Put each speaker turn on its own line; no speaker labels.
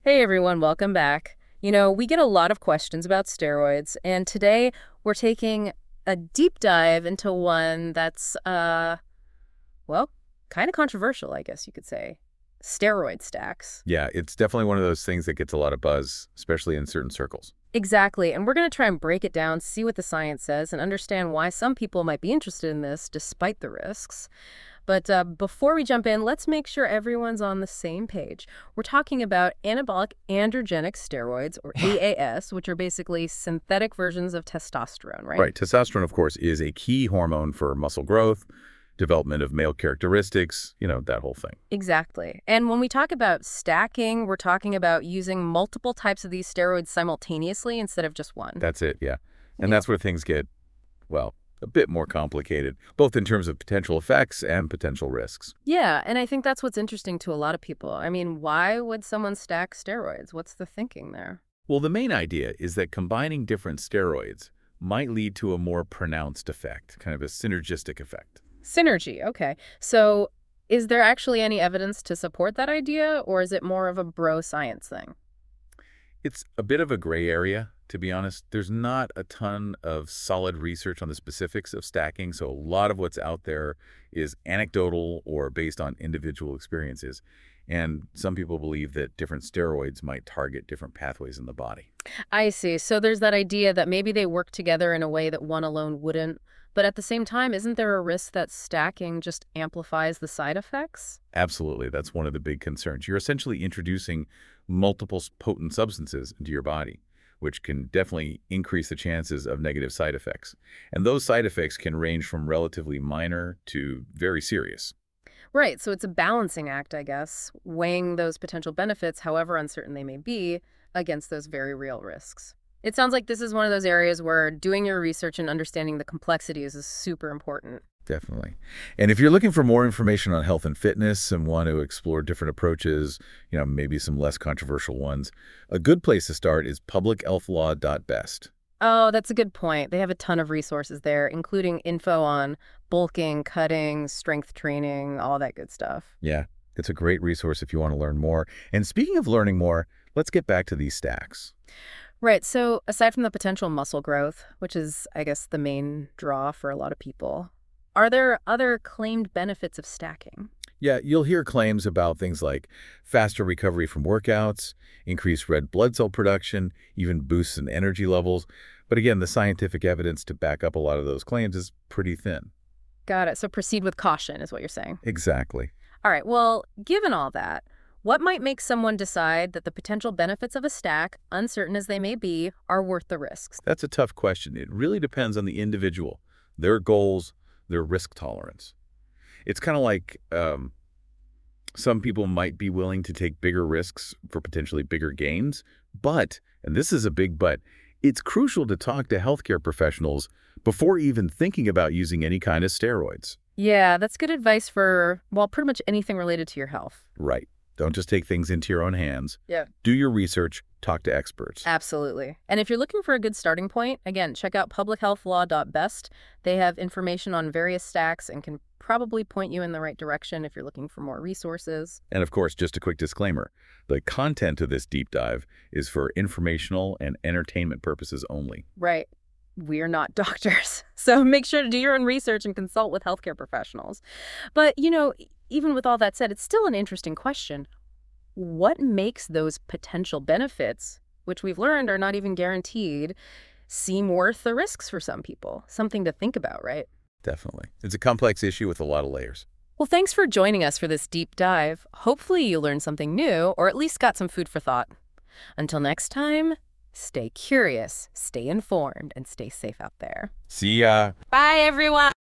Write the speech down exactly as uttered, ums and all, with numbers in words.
Hey everyone, welcome back. You know, we get a lot of questions about steroids, and today we're taking a deep dive into one that's, uh, well, kind of controversial, I guess you could say. Steroid stacks.
Yeah, it's definitely one of those things that gets a lot of buzz, especially in certain circles.
Exactly, and we're going to try and break it down, see what the science says, and understand why some people might be interested in this despite the risks. But uh, before we jump in, let's make sure everyone's on the same page. We're talking about anabolic androgenic steroids, or A A S, which are basically synthetic versions of testosterone, right?
Right. Testosterone, of course, is a key hormone for muscle growth, development of male characteristics, you know, that whole thing.
Exactly. And when we talk about stacking, we're talking about using multiple types of these steroids simultaneously instead of just one.
That's it, yeah. And
Yeah.
that's where things get, well, a bit more complicated, both in terms of potential effects and potential risks.
Yeah, and I think that's what's interesting to a lot of people. I mean, why would someone stack steroids? What's the thinking there?
Well, the main idea is that combining different steroids might lead to a more pronounced effect, kind of a synergistic effect.
Synergy, okay. So is there actually any evidence to support that idea, or is it more of a bro science thing?
It's a bit of a gray area, to be honest. There's not a ton of solid research on the specifics of stacking, so a lot of what's out there is anecdotal or based on individual experiences. And some people believe that different steroids might target different pathways in the body.
I see. So there's that idea that maybe they work together in a way that one alone wouldn't. But at the same time, isn't there a risk that stacking just amplifies the side effects?
Absolutely, that's one of the big concerns. You're essentially introducing multiple s- potent substances into your body, which can definitely increase the chances of negative side effects. And those side effects can range from relatively minor to very serious.
Right, so it's a balancing act, I guess, weighing those potential benefits, however uncertain they may be, against those very real risks. It sounds like this is one of those areas where doing your research and understanding the complexities is super important.
Definitely. And if you're looking for more information on health and fitness and want to explore different approaches, you know, maybe some less controversial ones, a good place to start is public health law dot best.
Oh, that's a good point. They have a ton of resources there, including info on bulking, cutting, strength training, all that good stuff.
Yeah, it's a great resource if you want to learn more. And speaking of learning more, let's get back to these stacks.
Right, so aside from the potential muscle growth, which is, I guess, the main draw for a lot of people, are there other claimed benefits of stacking?
Yeah, you'll hear claims about things like faster recovery from workouts, increased red blood cell production, even boosts in energy levels. But again, the scientific evidence to back up a lot of those claims is pretty thin.
Got it. So proceed with caution, is what you're saying.
Exactly.
All right, well, given all that, what might make someone decide that the potential benefits of a stack, uncertain as they may be, are worth the risks?
That's a tough question. It really depends on the individual, their goals, their risk tolerance. It's kind of like um, some people might be willing to take bigger risks for potentially bigger gains, but, and this is a big but, it's crucial to talk to healthcare professionals before even thinking about using any kind of steroids.
Yeah, that's good advice for, well, pretty much anything related to your health.
Right. Don't just take things into your own hands.
Yeah.
Do your research, talk to experts.
Absolutely. And if you're looking for a good starting point, again, check out public health law dot best. They have information on various stacks and can probably point you in the right direction if you're looking for more resources.
And of course, just a quick disclaimer, the content of this deep dive is for informational and entertainment purposes only.
Right. We're not doctors. So make sure to do your own research and consult with healthcare professionals. But, you know, e- even with all that said, it's still an interesting question. What makes those potential benefits, which we've learned are not even guaranteed, seem worth the risks for some people? Something to think about, right?
Definitely. It's a complex issue with a lot of layers.
Well, thanks for joining us for this deep dive. Hopefully you learned something new or at least got some food for thought. Until next time, stay curious, stay informed, and stay safe out there.
See ya.
Bye, everyone.